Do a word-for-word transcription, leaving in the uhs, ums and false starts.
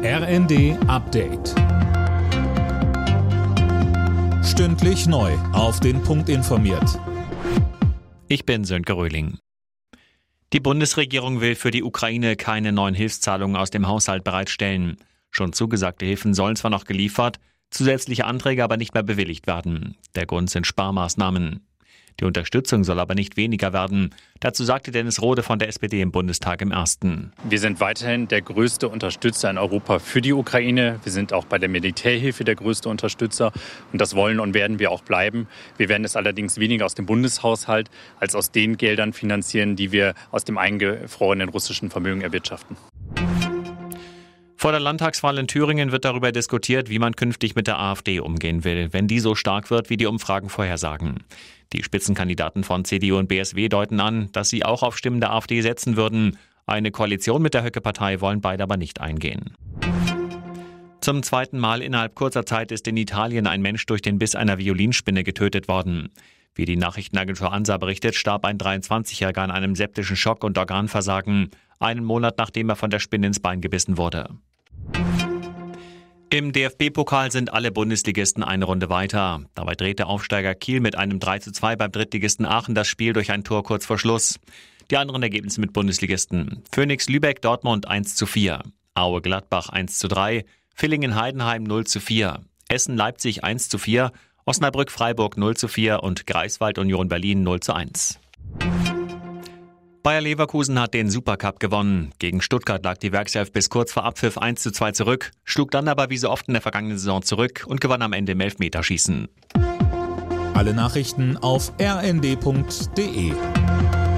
R N D Update. Stündlich neu auf den Punkt informiert. Ich bin Sönke Röhling. Die Bundesregierung will für die Ukraine keine neuen Hilfszahlungen aus dem Haushalt bereitstellen. Schon zugesagte Hilfen sollen zwar noch geliefert, zusätzliche Anträge aber nicht mehr bewilligt werden. Der Grund sind Sparmaßnahmen. Die Unterstützung soll aber nicht weniger werden. Dazu sagte Dennis Rohde von der S P D im Bundestag im Ersten. Wir sind weiterhin der größte Unterstützer in Europa für die Ukraine. Wir sind auch bei der Militärhilfe der größte Unterstützer. Und das wollen und werden wir auch bleiben. Wir werden es allerdings weniger aus dem Bundeshaushalt als aus den Geldern finanzieren, die wir aus dem eingefrorenen russischen Vermögen erwirtschaften. Vor der Landtagswahl in Thüringen wird darüber diskutiert, wie man künftig mit der AfD umgehen will, wenn die so stark wird, wie die Umfragen vorhersagen. Die Spitzenkandidaten von C D U und B S W deuten an, dass sie auch auf Stimmen der AfD setzen würden. Eine Koalition mit der Höcke-Partei wollen beide aber nicht eingehen. Zum zweiten Mal innerhalb kurzer Zeit ist in Italien ein Mensch durch den Biss einer Violinspinne getötet worden. Wie die Nachrichtenagentur ANSA berichtet, starb ein dreiundzwanzigjähriger an einem septischen Schock und Organversagen, einen Monat nachdem er von der Spinne ins Bein gebissen wurde. Im D F B-Pokal sind alle Bundesligisten eine Runde weiter. Dabei dreht der Aufsteiger Kiel mit einem drei zu zwei beim Drittligisten Aachen das Spiel durch ein Tor kurz vor Schluss. Die anderen Ergebnisse mit Bundesligisten: Phoenix Lübeck Dortmund eins zu vier, Aue Gladbach eins zu drei, Villingen Heidenheim null zu vier, Essen Leipzig eins zu vier, Osnabrück Freiburg null zu vier und Greifswald Union Berlin null zu eins. Bayer Leverkusen hat den Supercup gewonnen. Gegen Stuttgart lag die Werkself bis kurz vor Abpfiff eins zu zwei zurück, schlug dann aber wie so oft in der vergangenen Saison zurück und gewann am Ende im Elfmeterschießen. Alle Nachrichten auf r n d punkt d e.